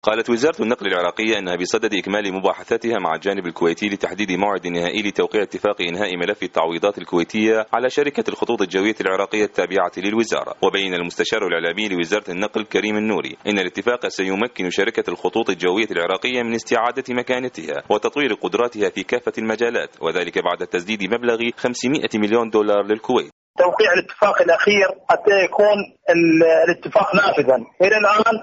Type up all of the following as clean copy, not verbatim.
قالت وزارة النقل العراقية أنها بصدد إكمال مباحثاتها مع الجانب الكويتي لتحديد موعد نهائي لتوقيع اتفاق إنهاء ملف التعويضات الكويتية على شركة الخطوط الجوية العراقية التابعة للوزارة. وبين المستشار الإعلامي لوزارة النقل كريم النوري أن الاتفاق سيمكن شركة الخطوط الجوية العراقية من استعادة مكانتها وتطوير قدراتها في كافة المجالات، وذلك بعد تسديد مبلغ 500 مليون دولار للكويت. توقيع الاتفاق الأخير حتى يكون الاتفاق نافذا. إلى الآن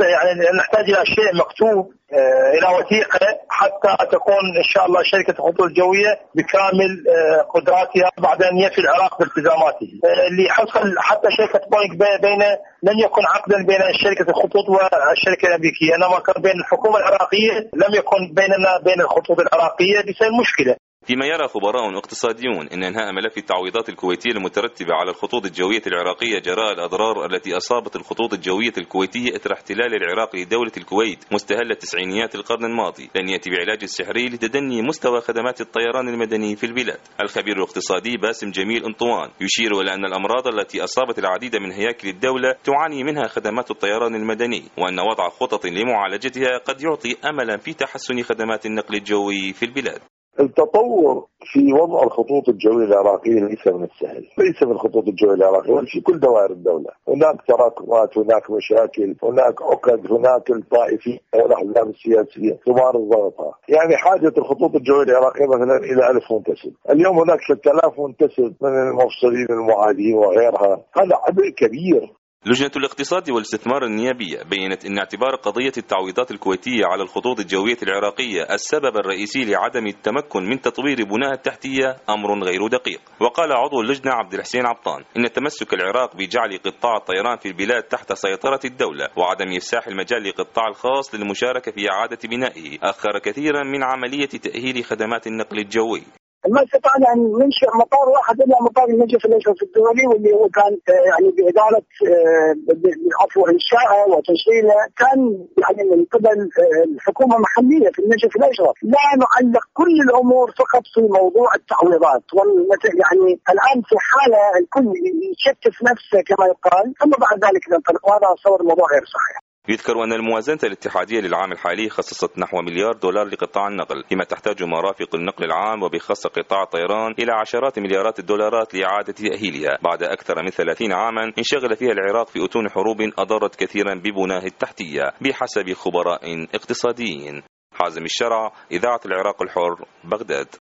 نحتاج إلى شيء مكتوب، إلى وثيقة حتى تكون إن شاء الله شركة الخطوط الجوية بكامل قدراتها بعد أن يفي العراق بالتزاماته. اللي حصل حتى شركة بوينغ بين لم يكن عقدا بين شركة الخطوط والشركة الأمريكية، إنما كان بين الحكومة العراقية، لم يكن بيننا بين الخطوط العراقية بسبب مشكلة. فيما يرى خبراء اقتصاديون أن إنهاء ملف التعويضات الكويتية المترتبة على الخطوط الجوية العراقية جراء الأضرار التي أصابت الخطوط الجوية الكويتية إثر احتلال العراق لدولة الكويت مستهل تسعينيات القرن الماضي لن يأتي بعلاج السحري لتدني مستوى خدمات الطيران المدني في البلاد. الخبير الاقتصادي باسم جميل أنطوان يشير إلى أن الأمراض التي أصابت العديد من هياكل الدولة تعاني منها خدمات الطيران المدني، وأن وضع خطط لمعالجتها قد يعطي أملا في تحسن خدمات النقل الجوي في البلاد. التطور في وضع الخطوط الجوية العراقية ليس من السهل، ليس من الخطوط الجوية العراقية بل في كل دوائر الدولة. هناك تراكمات، هناك مشاكل، هناك عقد، هناك الطائفية والأحزاب السياسية تمارس ضغطها. يعني حاجة الخطوط الجوية العراقية مثلا إلى 1000 منتسب، اليوم هناك 6000 منتسب من المفصلين المعادين وغيرها، هذا عبء كبير. لجنة الاقتصاد والاستثمار النيابية بيّنت أن اعتبار قضية التعويضات الكويتية على الخطوط الجوية العراقية السبب الرئيسي لعدم التمكن من تطوير بناها التحتية أمر غير دقيق. وقال عضو اللجنة عبد الحسين عبطان إن تمسك العراق بجعل قطاع الطيران في البلاد تحت سيطرة الدولة وعدم إفساح المجال للقطاع الخاص للمشاركة في إعادة بنائه أخر كثيرا من عملية تأهيل خدمات النقل الجوي. ما استطعنا أن ننشئ مطار واحد إلا مطار النجف الأشرف الدولي، واللي هو كان يعني بإدارة عفوا إنشاءه وتشغيله كان يعني من قبل الحكومة المحلية في النجف الأشرف. لا نعلق كل الأمور فقط في موضوع التعويضات، يعني الآن في حالة الكل يشتت نفسه كما يقال، ثم بعد ذلك ننطلق، وهذا أتصور الموضوع غير صحيح. يذكر أن الموازنة الاتحادية للعام الحالي خصصت نحو مليار دولار لقطاع النقل، فيما تحتاج مرافق النقل العام وبخاصة قطاع الطيران إلى عشرات مليارات الدولارات لإعادة تأهيلها بعد أكثر من 30 عاما انشغل فيها العراق في أتون حروب أضرت كثيرا ببناه التحتية بحسب خبراء اقتصاديين. حازم الشرع، إذاعة العراق الحر، بغداد.